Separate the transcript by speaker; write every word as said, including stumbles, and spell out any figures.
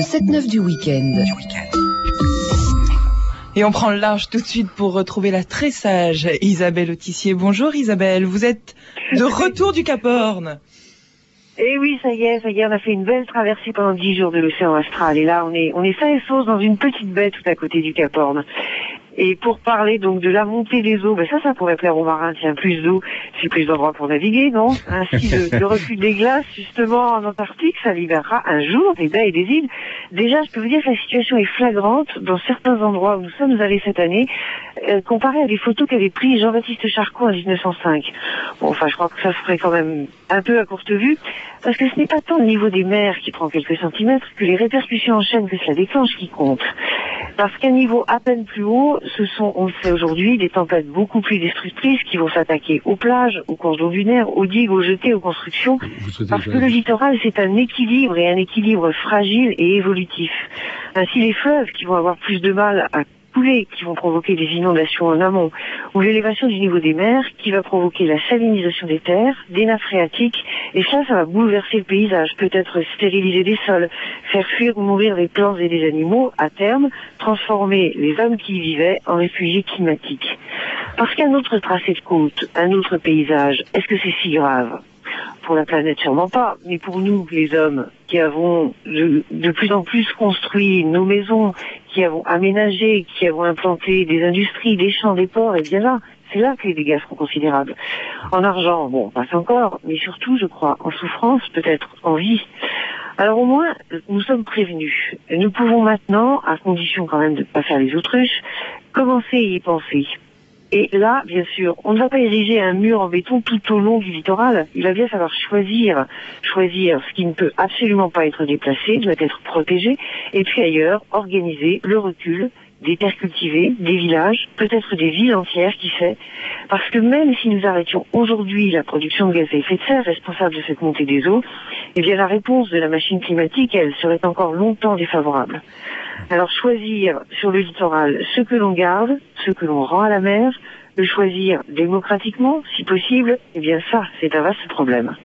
Speaker 1: Le sept neuf du week-end.
Speaker 2: Et on prend le large tout de suite pour retrouver la très sage Isabelle Autissier. Bonjour Isabelle, vous êtes de retour du Cap Horn.
Speaker 3: Eh oui, ça y est, ça y est, on a fait une belle traversée pendant dix jours de l'océan Astral. Et là, on est, on est sain et sauf dans une petite baie tout à côté du Cap Horn. Et pour parler donc de la montée des eaux, ben ça, ça pourrait plaire aux marins. Tiens, plus d'eau, c'est plus d'endroits pour naviguer, non? Ainsi, le, le recul des glaces, justement, en Antarctique, ça libérera un jour des baies et des îles. Déjà, je peux vous dire que la situation est flagrante dans certains endroits où nous sommes allés cette année, euh, comparé à des photos qu'avait prises Jean-Baptiste Charcot en dix-neuf cent cinq. Bon, enfin, je crois que ça se ferait quand même un peu à courte vue, parce que ce n'est pas tant le niveau des mers qui prend quelques centimètres que les répercussions en chaîne que cela déclenche qui comptent. Parce qu'à un niveau à peine plus haut, ce sont, on le sait aujourd'hui, des tempêtes beaucoup plus destructrices qui vont s'attaquer aux plages, aux cours d'eau lunaires, aux digues, aux jetées, aux constructions. Parce que le littoral, c'est un équilibre et un équilibre fragile et évolutif. Ainsi, les fleuves qui vont avoir plus de mal à couler, qui vont provoquer des inondations en amont, ou l'élévation du niveau des mers qui va provoquer la salinisation des terres, des nappes phréatiques, et ça, ça va bouleverser le paysage, peut-être stériliser des sols, faire fuir ou mourir des plantes et des animaux, à terme, transformer les hommes qui y vivaient en réfugiés climatiques. Parce qu'un autre tracé de côte, un autre paysage, est-ce que c'est si grave ? Pour la planète, sûrement pas, mais pour nous, les hommes, qui avons de, de plus en plus construit nos maisons, qui avons aménagé, qui avons implanté des industries, des champs, des ports, et bien là, c'est là que les dégâts seront considérables. En argent, bon, pas encore, mais surtout, je crois, en souffrance, peut-être en vie. Alors au moins, nous sommes prévenus. Nous pouvons maintenant, à condition quand même de ne pas faire les autruches, commencer à y penser. Et là, bien sûr, on ne va pas ériger un mur en béton tout au long du littoral. Il va bien falloir choisir, choisir ce qui ne peut absolument pas être déplacé, doit être protégé, et puis ailleurs, organiser le recul des terres cultivées, des villages, peut-être des villes entières, qui sait. Parce que même si nous arrêtions aujourd'hui la production de gaz à effet de serre responsable de cette montée des eaux, eh bien la réponse de la machine climatique, elle, serait encore longtemps défavorable. Alors choisir sur le littoral ce que l'on garde, ce que l'on rend à la mer, le choisir démocratiquement, si possible, eh bien ça, c'est un vaste problème.